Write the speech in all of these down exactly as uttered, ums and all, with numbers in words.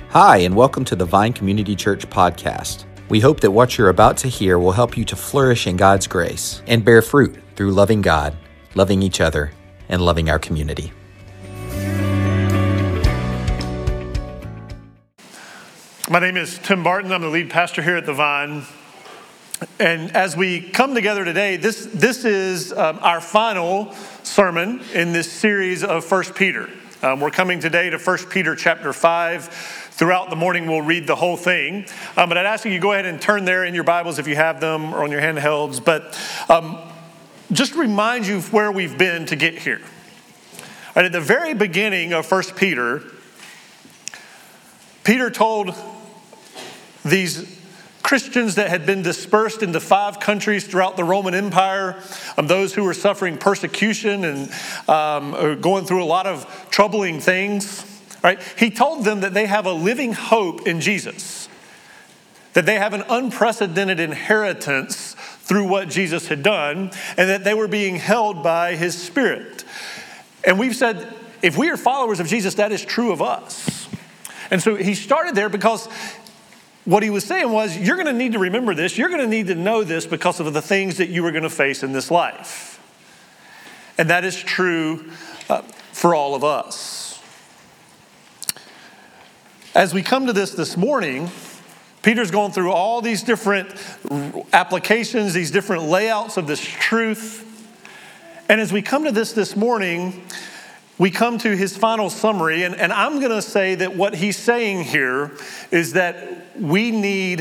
Hi, and welcome to the Vine Community Church podcast. We hope that what you're about to hear will help you to flourish in God's grace and bear fruit through loving God, loving each other, and loving our community. My name is Tim Barton. I'm the lead pastor here at the Vine. And as we come together today, this, this is um, our final sermon in this series of First Peter. Um, we're coming today to First Peter chapter five. Throughout the morning, we'll read the whole thing. Um, but I'd ask you to go ahead and turn there in your Bibles if you have them or on your handhelds. But um, just remind you of where we've been to get here. Right, at the very beginning of First Peter, Peter told these Christians that had been dispersed into five countries throughout the Roman Empire, um, those who were suffering persecution and um, going through a lot of troubling things. Right? He told them that they have a living hope in Jesus, that they have an unprecedented inheritance through what Jesus had done, and that they were being held by his Spirit. And we've said, if we are followers of Jesus, that is true of us. And so he started there because what he was saying was, you're going to need to remember this. You're going to need to know this because of the things that you are going to face in this life. And that is true uh, for all of us. As we come to this this morning, Peter's going through all these different applications, these different layouts of this truth. And as we come to this this morning, we come to his final summary. And, and I'm going to say that what he's saying here is that we need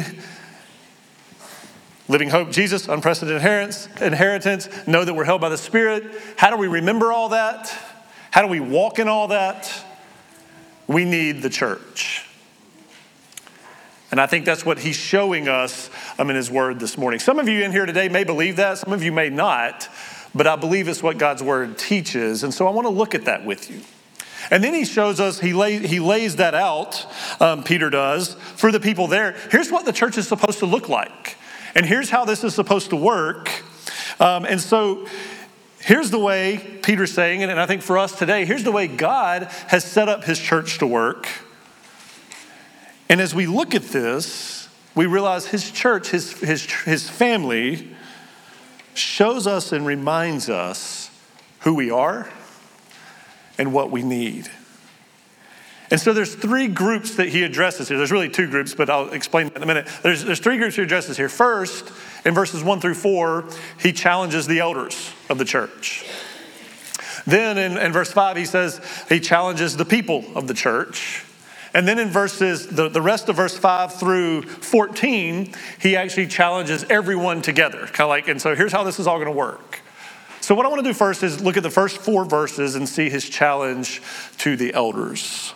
living hope, Jesus, unprecedented inheritance, inheritance, know that we're held by the Spirit. How do we remember all that? How do we walk in all that? We need the church. And I think that's what he's showing us um, in his word this morning. Some of you in here today may believe that. Some of you may not. But I believe it's what God's word teaches. And so I want to look at that with you. And then he shows us, he, lay, he lays that out, um, Peter does, for the people there. Here's what the church is supposed to look like. And here's how this is supposed to work. Um, and so here's the way Peter's saying it, and I think for us today, here's the way God has set up his church to work. And as we look at this, we realize his church, his, his, his family, shows us and reminds us who we are and what we need. And so there's three groups that he addresses here. There's really two groups, but I'll explain that in a minute. There's, there's three groups he addresses here. First, in verses one through four, he challenges the elders of the church. Then in, in verse five, he says he challenges the people of the church. And then in verses, the, the rest of verse five through fourteen, he actually challenges everyone together. Kind of like, and so here's how this is all going to work. So what I want to do first is look at the first four verses and see his challenge to the elders.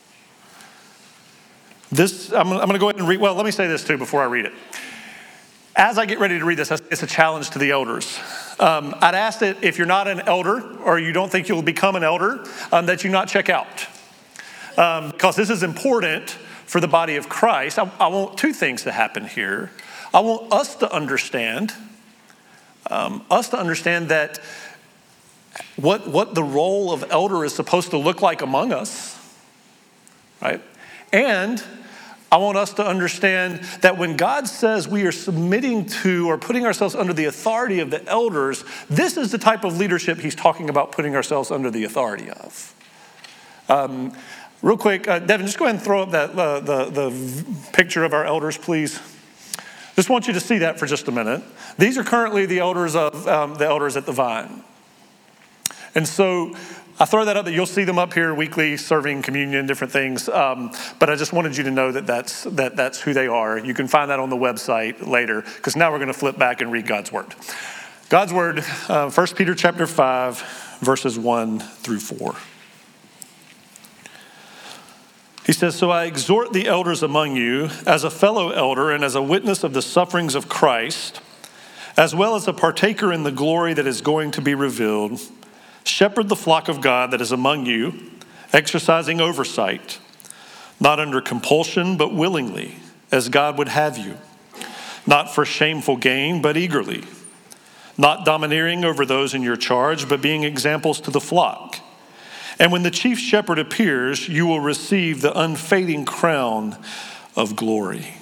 This, I'm, I'm going to go ahead and read, well, let me say this too before I read it. As I get ready to read this, it's a challenge to the elders. Um, I'd ask that if you're not an elder or you don't think you'll become an elder, um, that you not check out. Um, because this is important for the body of Christ. I, I want two things to happen here. I want us to understand, um, us to understand that what, what the role of elder is supposed to look like among us, right? And I want us to understand that when God says we are submitting to or putting ourselves under the authority of the elders, this is the type of leadership he's talking about putting ourselves under the authority of. Um, real quick, uh, Devin, just go ahead and throw up that uh, the, the picture of our elders, please. Just want you to see that for just a minute. These are currently the elders of um, the elders at the Vine. And so I throw that up that you'll see them up here weekly serving communion, different things. Um, but I just wanted you to know that that's, that that's who they are. You can find that on the website later, because now we're going to flip back and read God's word. God's word, uh, First Peter chapter five, verses one through four. He says, "So I exhort the elders among you as a fellow elder and as a witness of the sufferings of Christ, as well as a partaker in the glory that is going to be revealed. Shepherd the flock of God that is among you, exercising oversight, not under compulsion, but willingly, as God would have you, not for shameful gain, but eagerly, not domineering over those in your charge, but being examples to the flock. And when the chief shepherd appears, you will receive the unfading crown of glory.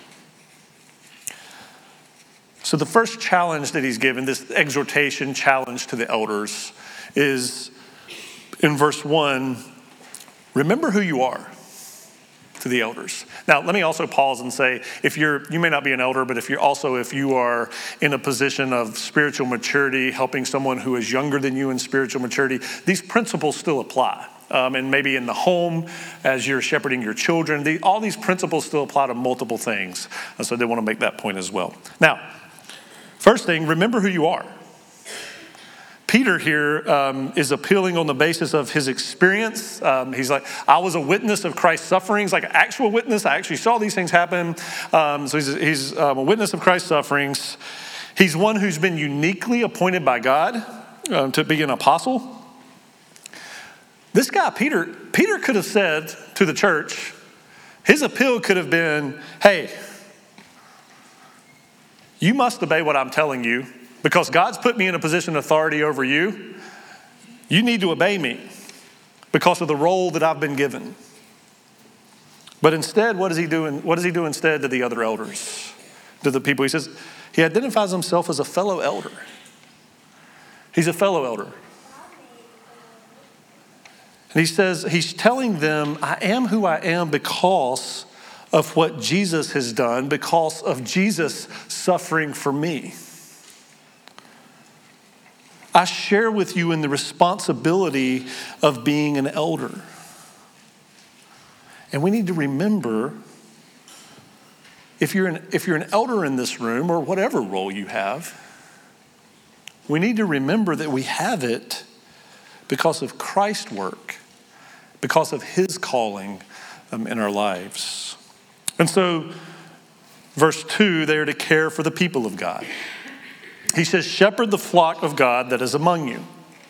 So the first challenge that he's given, this exhortation challenge to the elders, is in verse one, remember who you are, to the elders. Now, let me also pause and say, if you're, you may not be an elder, but if you're also, if you are in a position of spiritual maturity, helping someone who is younger than you in spiritual maturity, these principles still apply. Um, and maybe in the home, as you're shepherding your children, the, all these principles still apply to multiple things. And so I did want to make that point as well. Now, first thing, remember who you are. Peter here um, is appealing on the basis of his experience. Um, he's like, I was a witness of Christ's sufferings, like an actual witness. I actually saw these things happen. Um, so he's, he's um, a witness of Christ's sufferings. He's one who's been uniquely appointed by God um, to be an apostle. This guy, Peter, Peter could have said to the church, his appeal could have been, hey, you must obey what I'm telling you. Because God's put me in a position of authority over you, you need to obey me because of the role that I've been given. But instead, what does he do? What does he do instead to the other elders, to the people? He says he identifies himself as a fellow elder. He's a fellow elder. And he says, he's telling them, I am who I am because of what Jesus has done, because of Jesus suffering for me. I share with you in the responsibility of being an elder. And we need to remember, if you're an, if you're an elder in this room, or whatever role you have, we need to remember that we have it because of Christ's work, because of his calling um, in our lives. And so, verse two, they are to care for the people of God. He says, shepherd the flock of God that is among you.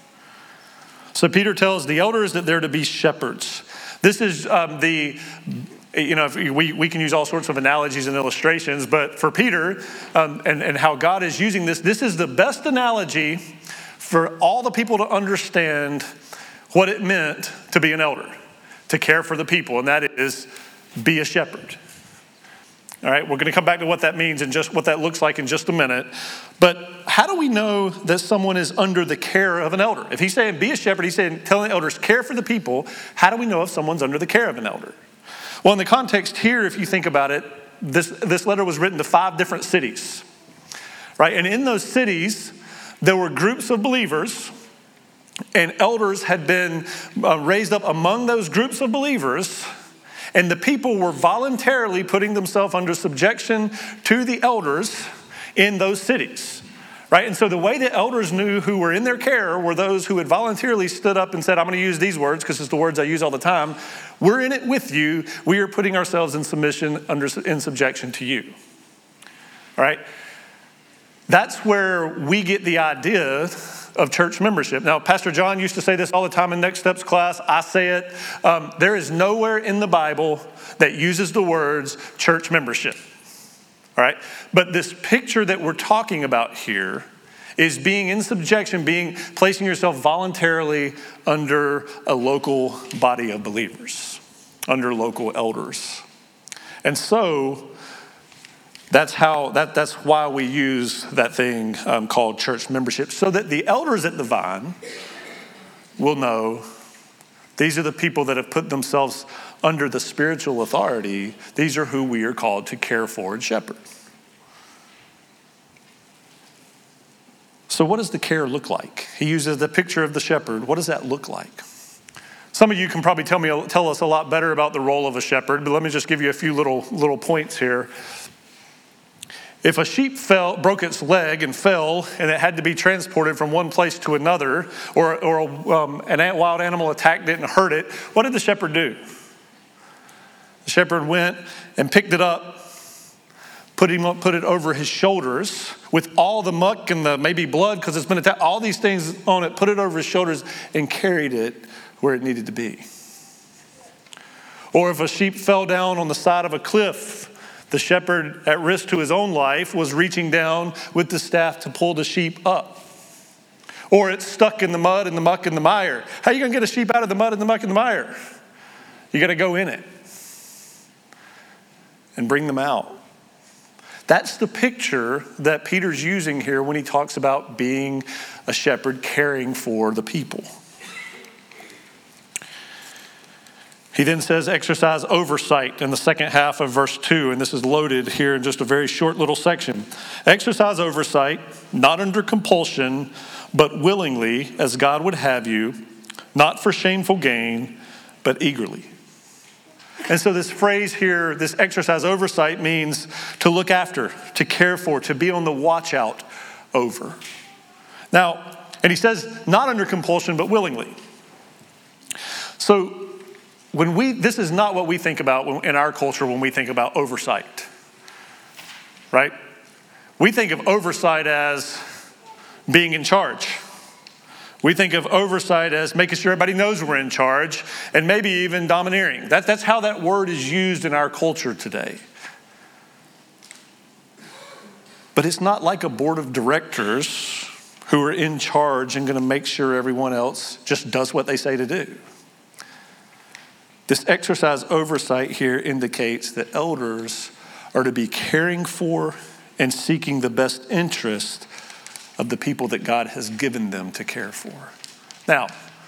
So Peter tells the elders that they're to be shepherds. This is um, the, you know, we, we can use all sorts of analogies and illustrations, but for Peter um, and, and how God is using this, this is the best analogy for all the people to understand what it meant to be an elder, to care for the people, and that is be a shepherd. All right, we're going to come back to what that means and just what that looks like in just a minute. But how do we know that someone is under the care of an elder? If he's saying be a shepherd, he's saying telling the elders care for the people. How do we know if someone's under the care of an elder? Well, in the context here, if you think about it, this, this letter was written to five different cities, right? And in those cities, there were groups of believers, and elders had been uh, raised up among those groups of believers. And the people were voluntarily putting themselves under subjection to the elders in those cities, right? And so the way the elders knew who were in their care were those who had voluntarily stood up and said, I'm going to use these words because it's the words I use all the time. We're in it with you. We are putting ourselves in submission, under in subjection to you, all right? That's where we get the idea of church membership. Now, Pastor John used to say this all the time in Next Steps class. I say it. Um, there is nowhere in the Bible that uses the words church membership. All right? But this picture that we're talking about here is being in subjection, being placing yourself voluntarily under a local body of believers, under local elders. And so That's how. That, that's why we use that thing um, called church membership, so that the elders at the Vine will know these are the people that have put themselves under the spiritual authority. These are who we are called to care for and shepherd. So what does the care look like? He uses the picture of the shepherd. What does that look like? Some of you can probably tell me, tell us a lot better about the role of a shepherd, but let me just give you a few little little points here. If a sheep fell, broke its leg and fell, and it had to be transported from one place to another, or, or um, an wild animal attacked it and hurt it, what did the shepherd do? The shepherd went and picked it up, put him up, put it over his shoulders with all the muck and the maybe blood because it's been attacked, all these things on it, put it over his shoulders and carried it where it needed to be. Or if a sheep fell down on the side of a cliff, the shepherd, at risk to his own life, was reaching down with the staff to pull the sheep up. Or it's stuck in the mud and the muck and the mire. How are you going to get a sheep out of the mud and the muck and the mire? You got to go in it and bring them out. That's the picture that Peter's using here when he talks about being a shepherd, caring for the people. He then says, exercise oversight in the second half of verse two, and this is loaded here in just a very short little section. Exercise oversight, not under compulsion, but willingly, as God would have you, not for shameful gain, but eagerly. And so this phrase here, this exercise oversight, means to look after, to care for, to be on the watch out over. Now, and he says, not under compulsion, but willingly. So, When we, this is not what we think about in our culture when we think about oversight, right? We think of oversight as being in charge. We think of oversight as making sure everybody knows we're in charge and maybe even domineering. That, that's how that word is used in our culture today. But it's not like a board of directors who are in charge and going to make sure everyone else just does what they say to do. This exercise oversight here indicates that elders are to be caring for and seeking the best interest of the people that God has given them to care for. Now,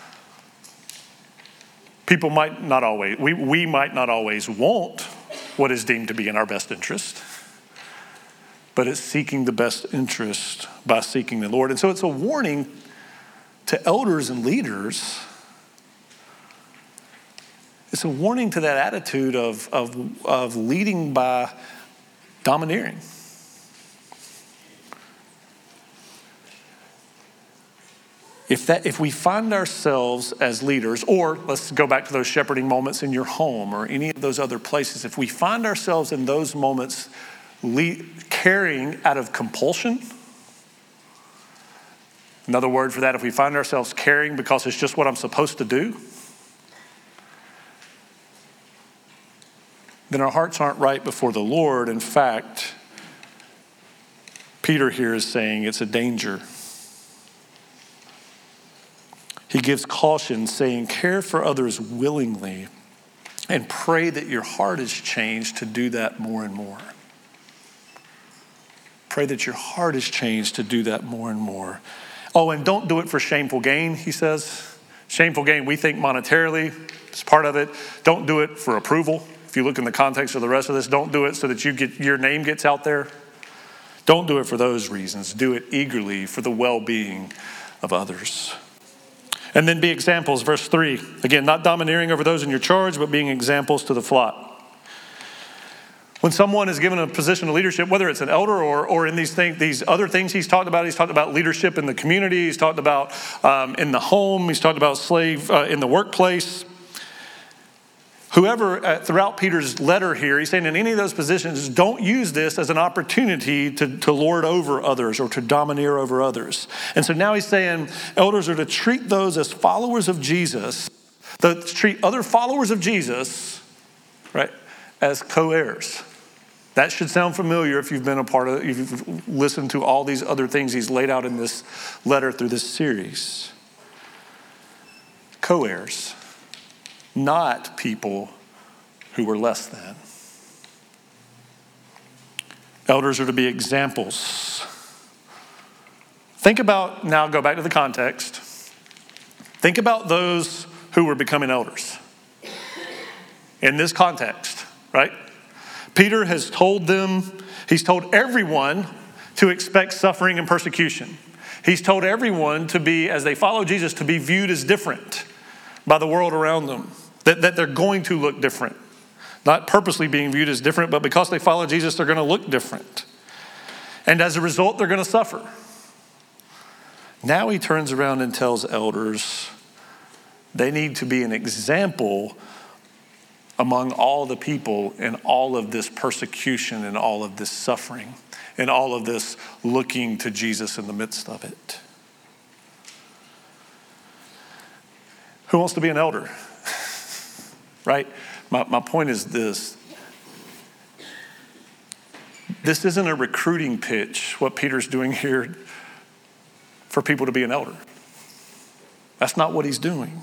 people might not always, we, we might not always want what is deemed to be in our best interest, but it's seeking the best interest by seeking the Lord. And so it's a warning to elders and leaders. It's a warning to that attitude of, of, of leading by domineering. If that, if we find ourselves as leaders, or let's go back to those shepherding moments in your home or any of those other places, if we find ourselves in those moments lead, caring out of compulsion, another word for that, if we find ourselves caring because it's just what I'm supposed to do, then our hearts aren't right before the Lord. In fact, Peter here is saying it's a danger. He gives caution, saying, care for others willingly and pray that your heart is changed to do that more and more. Pray that your heart is changed to do that more and more. Oh, and don't do it for shameful gain, he says. Shameful gain, we think monetarily, it's part of it. Don't do it for approval. If you look in the context of the rest of this, don't do it so that you get your name gets out there. Don't do it for those reasons. Do it eagerly for the well-being of others. And then be examples, verse three. Again, not domineering over those in your charge, but being examples to the flock. When someone is given a position of leadership, whether it's an elder or, or in these things, these other things he's talked about, he's talked about leadership in the community, he's talked about um, in the home, he's talked about slave uh, in the workplace. Whoever, uh, throughout Peter's letter here, he's saying in any of those positions, don't use this as an opportunity to, to lord over others or to domineer over others. And so now he's saying elders are to treat those as followers of Jesus, to treat other followers of Jesus, right, as co-heirs. That should sound familiar if you've been a part of, if you've listened to all these other things he's laid out in this letter through this series. Co-heirs. Not people who were less than. Elders are to be examples. Think about, now go back to the context. Think about those who were becoming elders. In this context, right? Peter has told them, he's told everyone to expect suffering and persecution. He's told everyone to be, as they follow Jesus, to be viewed as different by the world around them. That, that they're going to look different. Not purposely being viewed as different, but because they follow Jesus, they're going to look different. And as a result, they're going to suffer. Now he turns around and tells elders they need to be an example among all the people in all of this persecution and all of this suffering and all of this looking to Jesus in the midst of it. Who wants to be an elder? Right? My, my point is this. This isn't a recruiting pitch, what Peter's doing here, for people to be an elder. That's not what he's doing.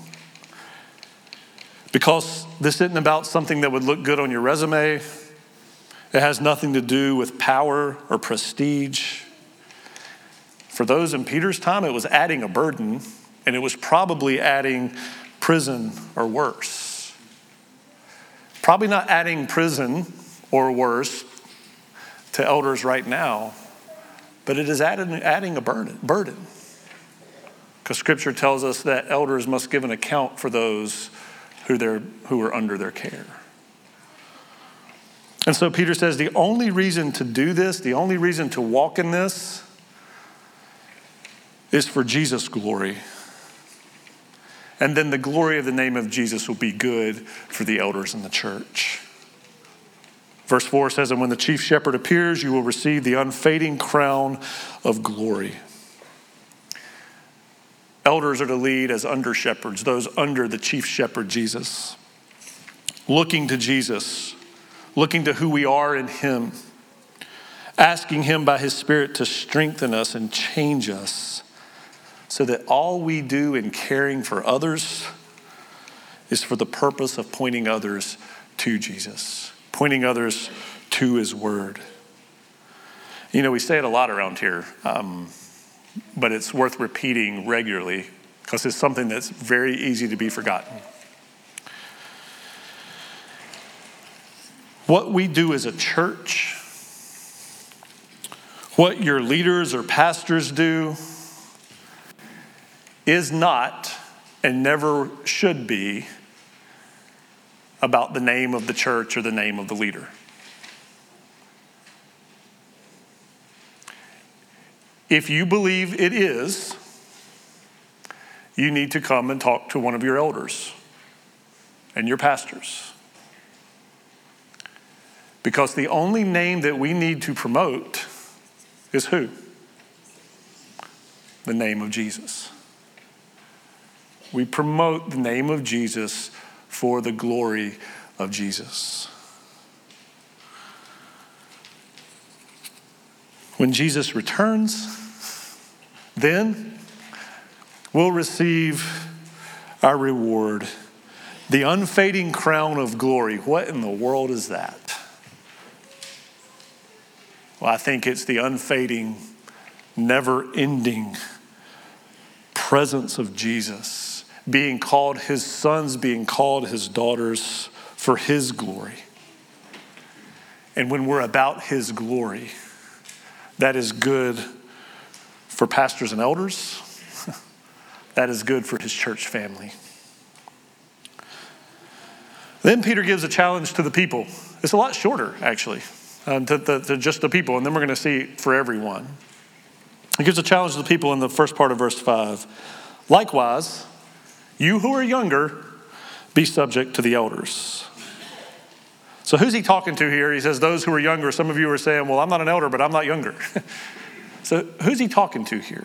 Because this isn't about something that would look good on your resume. It has nothing to do with power or prestige. For those in Peter's time, it was adding a burden, and it was probably adding prison or worse. Probably not adding prison or worse to elders right now, but it is adding, adding a burden. burden. Because Scripture tells us that elders must give an account for those who, they're, who are under their care. And so Peter says the only reason to do this, the only reason to walk in this, is for Jesus' glory. And then the glory of the name of Jesus will be good for the elders in the church. Verse four says, and when the chief shepherd appears, you will receive the unfading crown of glory. Elders are to lead as under shepherds, those under the chief shepherd, Jesus. Looking to Jesus, looking to who we are in him, asking him by his Spirit to strengthen us and change us so that all we do in caring for others is for the purpose of pointing others to Jesus, pointing others to his word. You know, we say it a lot around here, um, but it's worth repeating regularly because it's something that's very easy to be forgotten. What we do as a church, what your leaders or pastors do, is not and never should be about the name of the church or the name of the leader. If you believe it is, you need to come and talk to one of your elders and your pastors. Because the only name that we need to promote is who? The name of Jesus. We promote the name of Jesus for the glory of Jesus. When Jesus returns, then we'll receive our reward, the unfading crown of glory. What in the world is that? Well, I think it's the unfading, never-ending presence of Jesus, being called his sons, being called his daughters for his glory. And when we're about his glory, that is good for pastors and elders. That is good for his church family. Then Peter gives a challenge to the people. It's a lot shorter, actually, um, to, to, to just the people. And then we're going to see it for everyone. He gives a challenge to the people in the first part of verse five. Likewise, you who are younger, be subject to the elders. So who's he talking to here? He says those who are younger. Some of you are saying, well, I'm not an elder, but I'm not younger. So who's he talking to here?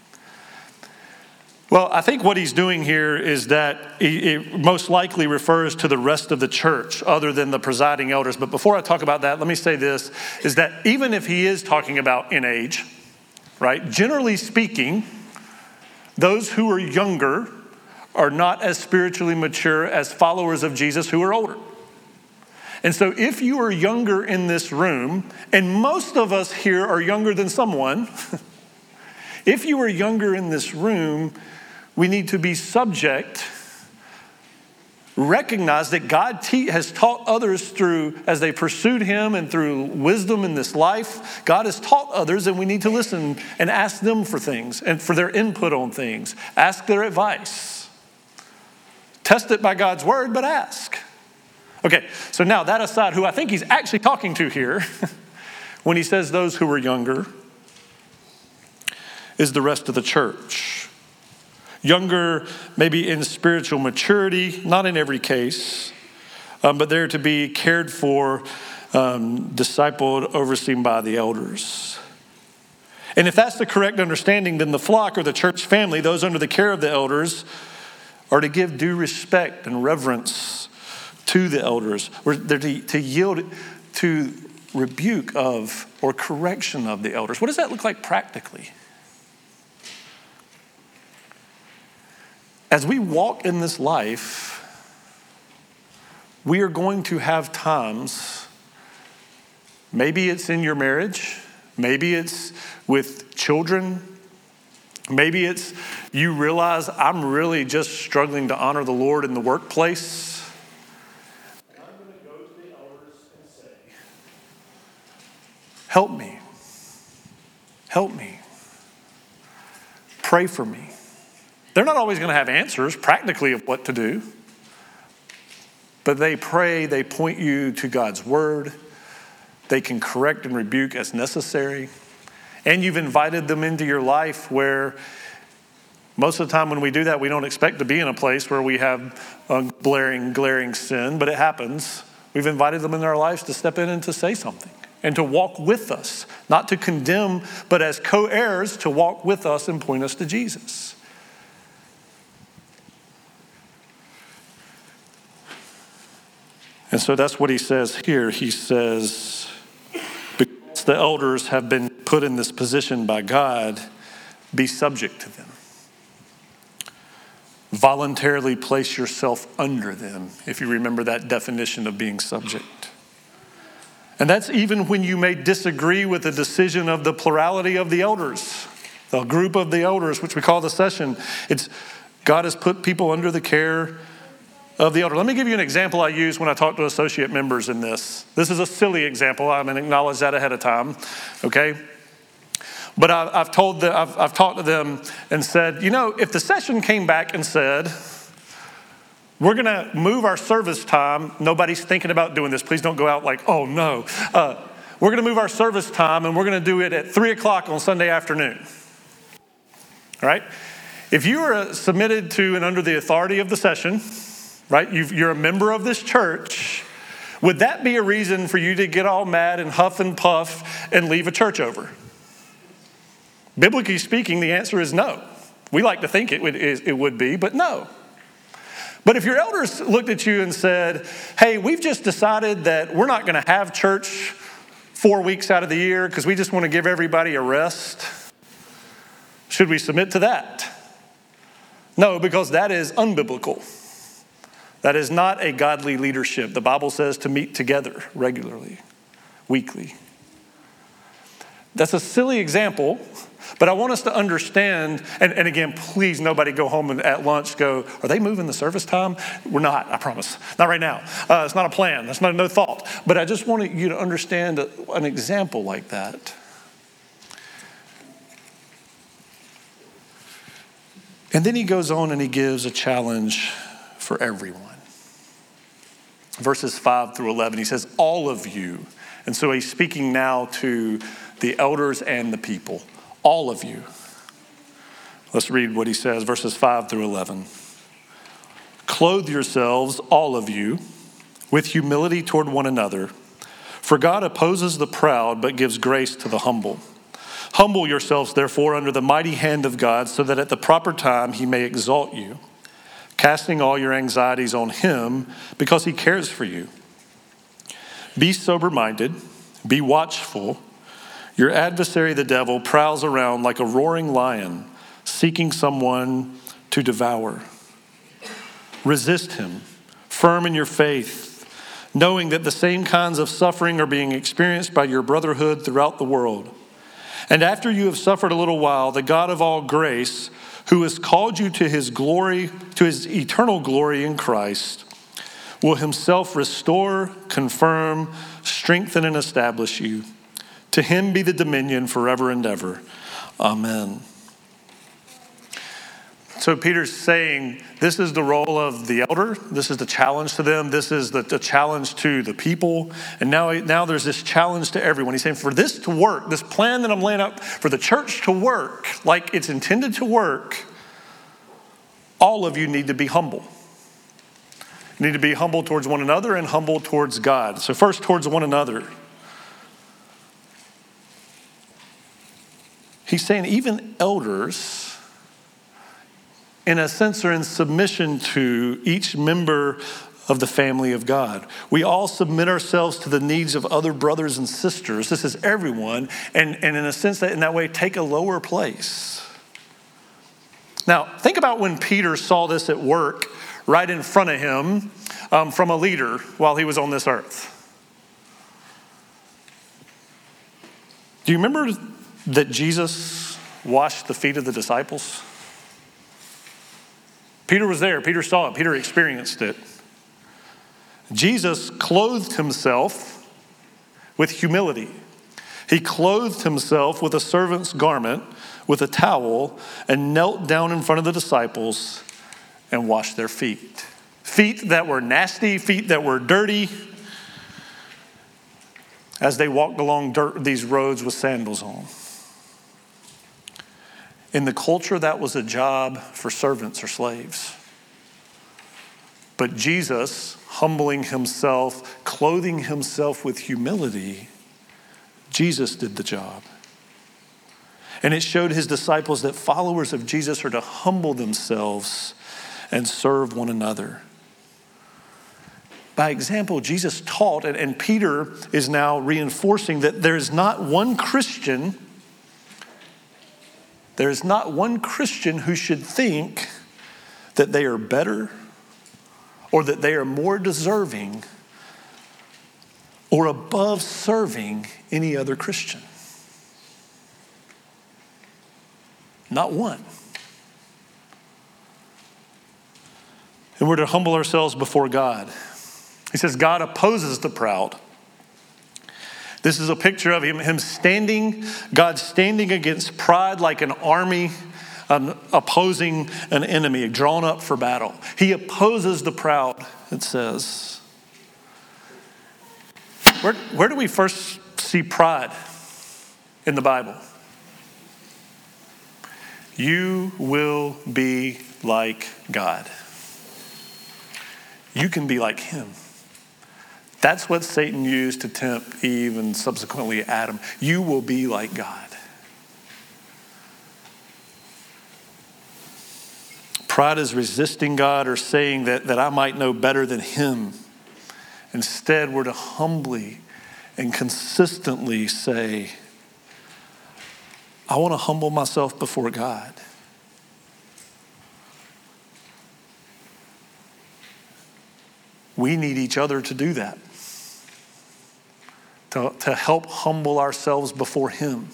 Well, I think what he's doing here is that it most likely refers to the rest of the church other than the presiding elders. But before I talk about that, let me say this, is that even if he is talking about in age, right, generally speaking, those who are younger are not as spiritually mature as followers of Jesus who are older. And so if you are younger in this room, and most of us here are younger than someone, if you are younger in this room, we need to be subject, recognize that God te- has taught others through, as they pursued him and through wisdom in this life, God has taught others, and we need to listen and ask them for things and for their input on things. Ask their advice. Test it by God's word, but ask. Okay, so now that aside, who I think he's actually talking to here, when he says those who are younger, is the rest of the church. Younger, maybe in spiritual maturity, not in every case, um, but they're to be cared for, um, discipled, overseen by the elders. And if that's the correct understanding, then the flock or the church family, those under the care of the elders, are to give due respect and reverence to the elders. They're to, to yield to rebuke of or correction of the elders. What does that look like practically? as we walk in this life, we are going to have times, maybe it's in your marriage, maybe it's with children, maybe it's you realize I'm really just struggling to honor the Lord in the workplace. And I'm going to go to the elders and say, help me, help me, pray for me. They're not always going to have answers practically of what to do. But they pray, they point you to God's word. They can correct and rebuke as necessary. And you've invited them into your life where most of the time when we do that, we don't expect to be in a place where we have a glaring, glaring sin, but it happens. We've invited them in our lives to step in and to say something and to walk with us, not to condemn, but as co-heirs to walk with us and point us to Jesus. And so that's what he says here. He says, because the elders have been put in this position by God, be subject to them. Voluntarily place yourself under them, if you remember that definition of being subject. And that's even when you may disagree with the decision of the plurality of the elders, the group of the elders, which we call the session. It's God has put people under the care of the elder. Let me give you an example I use when I talk to associate members in this. This is a silly example. I'm going to acknowledge that ahead of time, okay? But I, I've told them, I've, I've talked to them and said, you know, if the session came back and said, we're going to move our service time. Nobody's thinking about doing this. Please don't go out like, oh no. Uh, we're going to move our service time and we're going to do it at three o'clock on Sunday afternoon. All right? If you are submitted to and under the authority of the session, right? You've, you're a member of this church. Would that be a reason for you to get all mad and huff and puff and leave a church over? Biblically speaking, the answer is no. We like to think it would, it would be, but no. But if your elders looked at you and said, hey, we've just decided that we're not going to have church four weeks out of the year because we just want to give everybody a rest, should we submit to that? No, because that is unbiblical. That is not a godly leadership. The Bible says to meet together regularly, weekly. That's a silly example, but I want us to understand, and, and again, please nobody go home and at lunch go, are they moving the service time? We're not, I promise. Not right now. Uh, it's not a plan. That's not no thought. But I just wanted you to understand a, an example like that. And then he goes on and he gives a challenge for everyone. Verses five through eleven, he says, all of you. And so he's speaking now to the elders and the people. All of you. Let's read what he says, verses five through eleven. Clothe yourselves, all of you, with humility toward one another. For God opposes the proud, but gives grace to the humble. Humble yourselves, therefore, under the mighty hand of God, so that at the proper time he may exalt you, casting all your anxieties on him because he cares for you. Be sober-minded, be watchful. Your adversary, the devil, prowls around like a roaring lion, seeking someone to devour. Resist him, firm in your faith, knowing that the same kinds of suffering are being experienced by your brotherhood throughout the world. And after you have suffered a little while, the God of all grace, who has called you to his glory, to his eternal glory in Christ, will himself restore, confirm, strengthen, and establish you. To him be the dominion forever and ever. Amen. So Peter's saying this is the role of the elder. This is the challenge to them. This is the, the challenge to the people. And now, now there's this challenge to everyone. He's saying for this to work, this plan that I'm laying out for the church to work like it's intended to work, all of you need to be humble. You need to be humble towards one another and humble towards God. So first towards one another. He's saying even elders, in a sense, are in submission to each member of the family of God. We all submit ourselves to the needs of other brothers and sisters. This is everyone. And, and in a sense, that in that way, take a lower place. Now, think about when Peter saw this at work right in front of him um, from a leader while he was on this earth. Do you remember that Jesus washed the feet of the disciples? Peter was there. Peter saw it. Peter experienced it. Jesus clothed himself with humility. He clothed himself with a servant's garment, with a towel, and knelt down in front of the disciples and washed their feet. Feet that were nasty, feet that were dirty, as they walked along dirt, these roads with sandals on. In the culture, that was a job for servants or slaves. But Jesus, humbling himself, clothing himself with humility, Jesus did the job. And it showed his disciples that followers of Jesus are to humble themselves and serve one another. By example, Jesus taught, and, and Peter is now reinforcing that there is not one Christian, there is not one Christian who should think that they are better or that they are more deserving or above serving any other Christian. Not one. And we're to humble ourselves before God. He says, God opposes the proud. This is a picture of him, him standing, God standing against pride like an army um, opposing an enemy, drawn up for battle. He opposes the proud, it says. Where, where do we first see pride in the Bible? You will be like God. You can be like him. That's what Satan used to tempt Eve and subsequently Adam. You will be like God. Pride is resisting God or saying that, that I might know better than him. Instead, we're to humbly and consistently say, I want to humble myself before God. We need each other to do that. To, to help humble ourselves before him.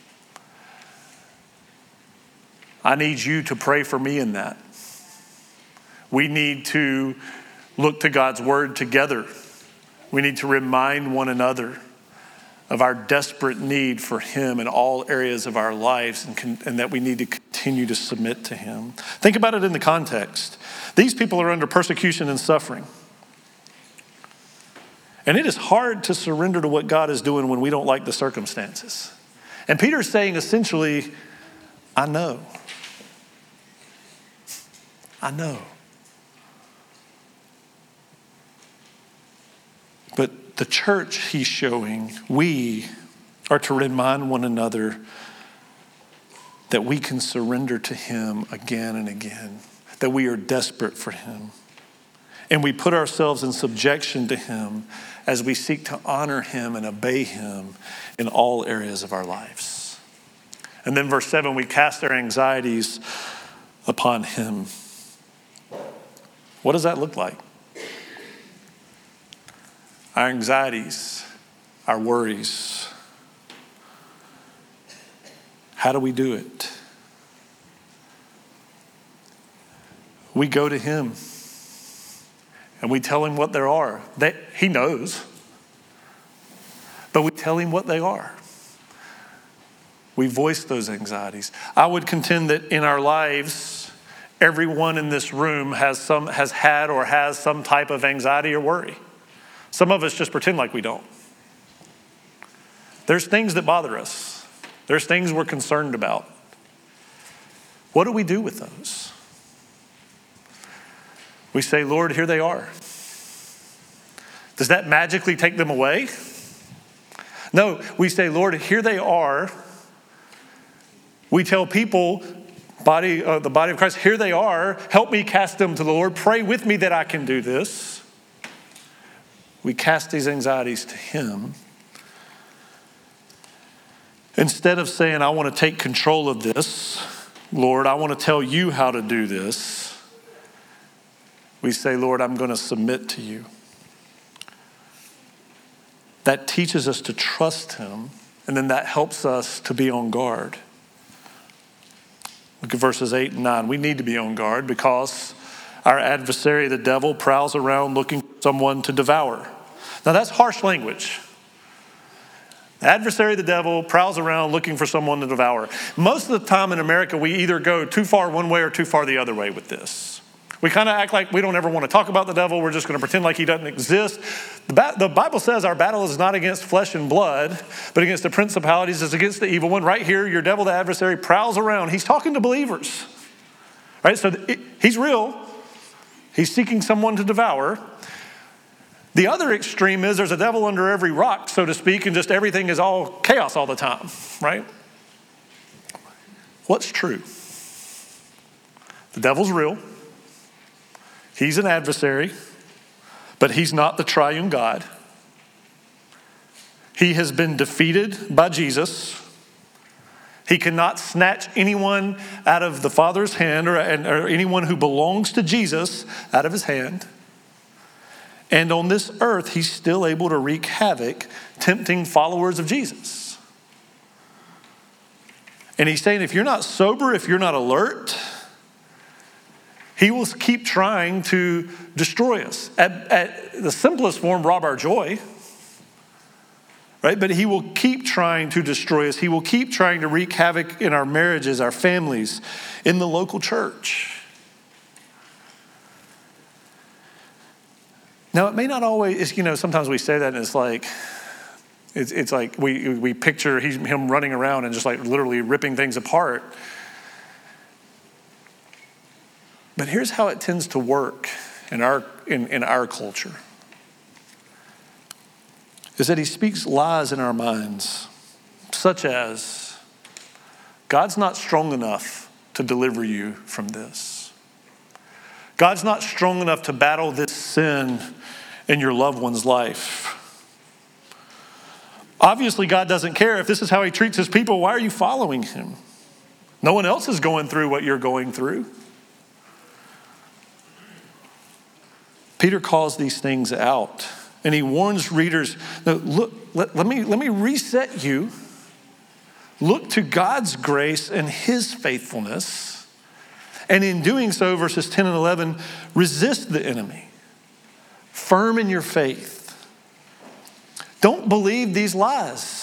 I need you to pray for me in that. We need to look to God's word together. We need to remind one another of our desperate need for him in all areas of our lives and, con- and that we need to continue to submit to him. Think about it in the context. These people are under persecution and suffering. And it is hard to surrender to what God is doing when we don't like the circumstances. And Peter's saying essentially, I know. I know. But the church he's showing, we are to remind one another that we can surrender to him again and again, that we are desperate for him. And we put ourselves in subjection to him as we seek to honor him and obey him in all areas of our lives. And then verse seven, we cast our anxieties upon him. What does that look like? Our anxieties, our worries. How do we do it? We go to him. And we tell him what there are. They, he knows. But we tell him what they are. We voice those anxieties. I would contend that in our lives, everyone in this room has some has had or has some type of anxiety or worry. Some of us just pretend like we don't. There's things that bother us. There's things we're concerned about. What do we do with those? We say, Lord, here they are. Does that magically take them away? No, we say, Lord, here they are. We tell people, body, uh, the body of Christ, here they are. Help me cast them to the Lord. Pray with me that I can do this. We cast these anxieties to him. Instead of saying, I want to take control of this, Lord, I want to tell you how to do this, we say, Lord, I'm going to submit to you. That teaches us to trust him, and then that helps us to be on guard. Look at verses eight and nine. We need to be on guard because our adversary, the devil, prowls around looking for someone to devour. Now that's harsh language. The adversary, the devil, prowls around looking for someone to devour. Most of the time in America, we either go too far one way or too far the other way with this. We kind of act like we don't ever want to talk about the devil. We're just going to pretend like he doesn't exist. The, ba- the Bible says our battle is not against flesh and blood, but against the principalities. It's against the evil one. Right here, your devil, the adversary, prowls around. He's talking to believers. Right? So it, he's real. He's seeking someone to devour. The other extreme is there's a devil under every rock, so to speak, and just everything is all chaos all the time. Right? What's true? The devil's real. He's an adversary, but he's not the triune God. He has been defeated by Jesus. He cannot snatch anyone out of the Father's hand or, or anyone who belongs to Jesus out of his hand. And on this earth, he's still able to wreak havoc, tempting followers of Jesus. And he's saying, if you're not sober, if you're not alert, he will keep trying to destroy us. At, at the simplest form, rob our joy. Right? But he will keep trying to destroy us. He will keep trying to wreak havoc in our marriages, our families, in the local church. Now, it may not always, you know, sometimes we say that and it's like, it's, it's like we, we picture he's, him running around and just like literally ripping things apart. But here's how it tends to work in our, in, in our culture. Is that he speaks lies in our minds, such as, God's not strong enough to deliver you from this. God's not strong enough to battle this sin in your loved one's life. Obviously, God doesn't care. If this is how he treats his people, why are you following him? No one else is going through what you're going through. Peter calls these things out, and he warns readers, no, look, let, let, me, let me reset you. Look to God's grace and his faithfulness. And in doing so, verses ten and eleven, resist the enemy. Firm in your faith. Don't believe these lies.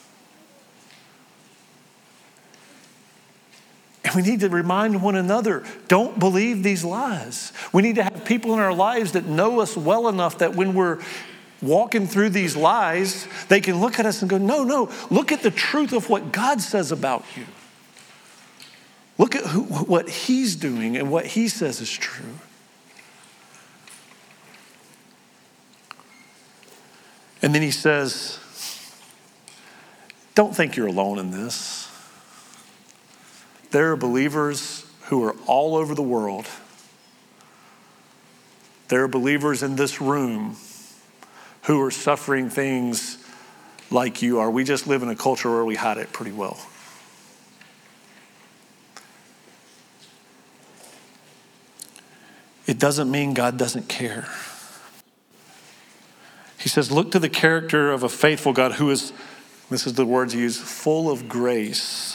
And we need to remind one another, don't believe these lies. We need to have people in our lives that know us well enough that when we're walking through these lies, they can look at us and go, no, no, look at the truth of what God says about you. Look at who, what he's doing and what he says is true. And then he says, don't think you're alone in this. There are believers who are all over the world. There are believers in this room who are suffering things like you are. We just live in a culture where we hide it pretty well. It doesn't mean God doesn't care. He says, look to the character of a faithful God who is, this is the words he used, full of grace.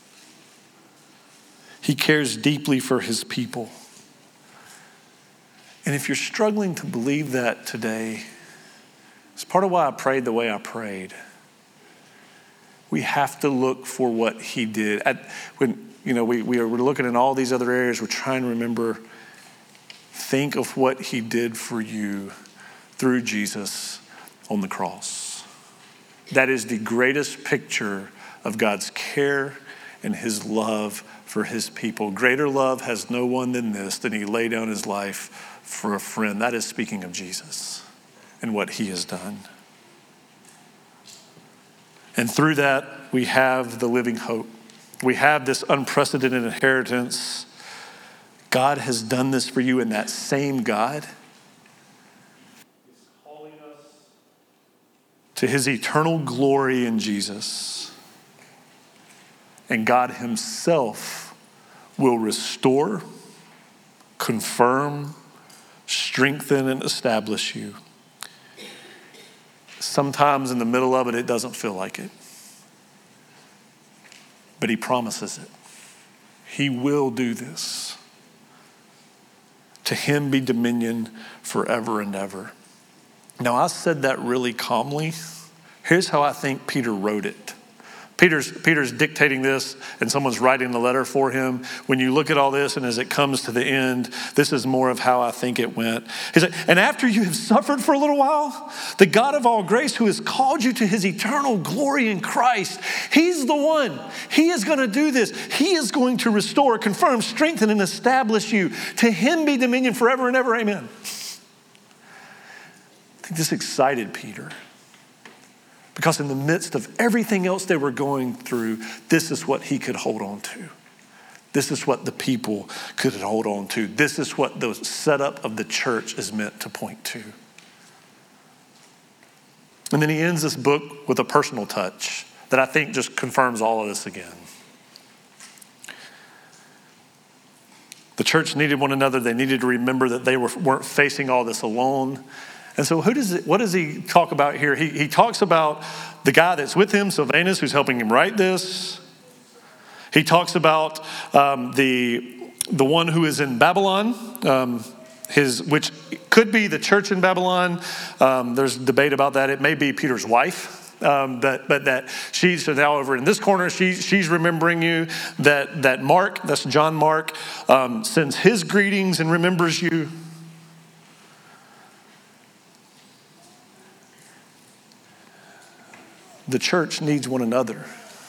He cares deeply for his people. And if you're struggling to believe that today, it's part of why I prayed the way I prayed. We have to look for what he did. At, when you know we, we are, we're looking in all these other areas, we're trying to remember, think of what he did for you through Jesus on the cross. That is the greatest picture of God's care and his love for his people. Greater love has no one than this, than he laid down his life for a friend. That is speaking of Jesus and what he has done. And through that, we have the living hope. We have this unprecedented inheritance. God has done this for you, and that same God is calling us to his eternal glory in Jesus. And God himself will restore, confirm, strengthen, and establish you. Sometimes in the middle of it, it doesn't feel like it. But he promises it. He will do this. To him be dominion forever and ever. Now, I said that really calmly. Here's how I think Peter wrote it. Peter's, Peter's dictating this, and someone's writing the letter for him. When you look at all this, and as it comes to the end, this is more of how I think it went. He said, and after you have suffered for a little while, the God of all grace, who has called you to his eternal glory in Christ, he's the one. He is going to do this. He is going to restore, confirm, strengthen, and establish you. To him be dominion forever and ever. Amen. I think this excited Peter. Because in the midst of everything else they were going through, this is what he could hold on to. This is what the people could hold on to. This is what the setup of the church is meant to point to. And then he ends this book with a personal touch that I think just confirms all of this again. The church needed one another. They needed to remember that they were, weren't facing all this alone. And so who does it, what does he talk about here? He, he talks about the guy that's with him, Silvanus, who's helping him write this. He talks about um, the, the one who is in Babylon, um, his, which could be the church in Babylon. Um, there's debate about that. It may be Peter's wife. Um, but, but that she's now over in this corner, she, she's remembering you. That, that Mark, that's John Mark, um, sends his greetings and remembers you. The church needs one another.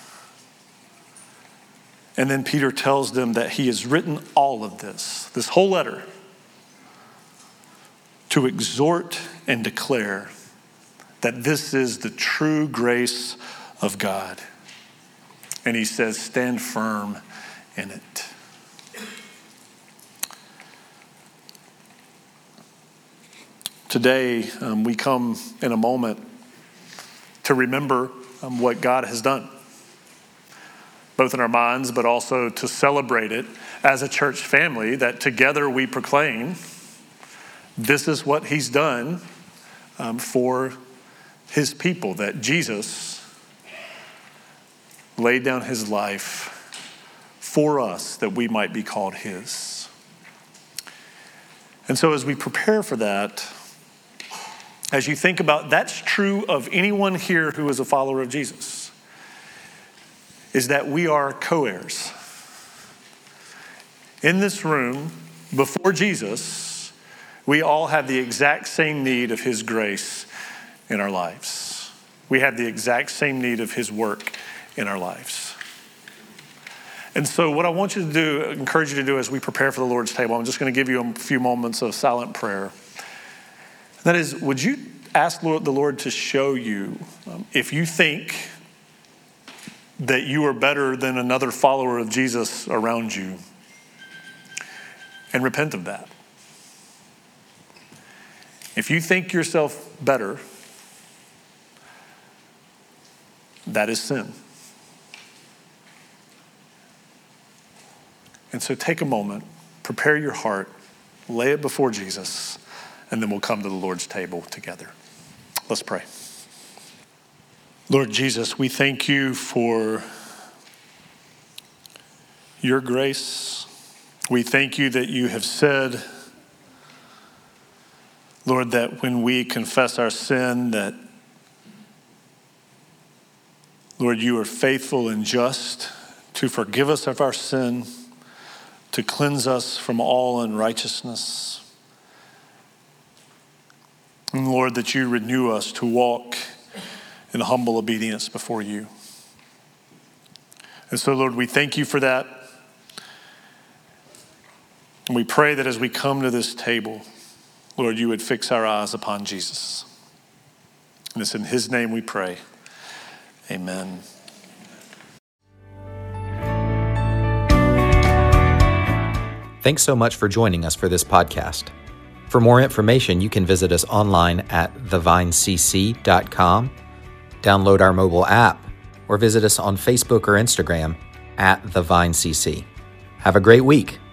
And then Peter tells them that he has written all of this, this whole letter, to exhort and declare that this is the true grace of God. And he says, stand firm in it. Today, um, we come in a moment to remember um, what God has done, both in our minds, but also to celebrate it as a church family, that together we proclaim this is what he's done um, for his people, that Jesus laid down his life for us that we might be called his. And so as we prepare for that, as you think about, that's true of anyone here who is a follower of Jesus, is that we are co-heirs. In this room, before Jesus, we all have the exact same need of his grace in our lives. We have the exact same need of his work in our lives. And so what I want you to do, encourage you to do as we prepare for the Lord's table, I'm just going to give you a few moments of silent prayer. That is, would you ask Lord, the Lord to show you um, if you think that you are better than another follower of Jesus around you, and repent of that. If you think yourself better, that is sin. And so take a moment, prepare your heart, lay it before Jesus, and then we'll come to the Lord's table together. Let's pray. Lord Jesus, we thank you for your grace. We thank you that you have said, Lord, that when we confess our sin, that, Lord, you are faithful and just to forgive us of our sin, to cleanse us from all unrighteousness. And Lord, that you renew us to walk in humble obedience before you. And so, Lord, we thank you for that. And we pray that as we come to this table, Lord, you would fix our eyes upon Jesus. And it's in his name we pray. Amen. Thanks so much for joining us for this podcast. For more information, you can visit us online at the vine c c dot com, download our mobile app, or visit us on Facebook or Instagram at the vine c c. Have a great week.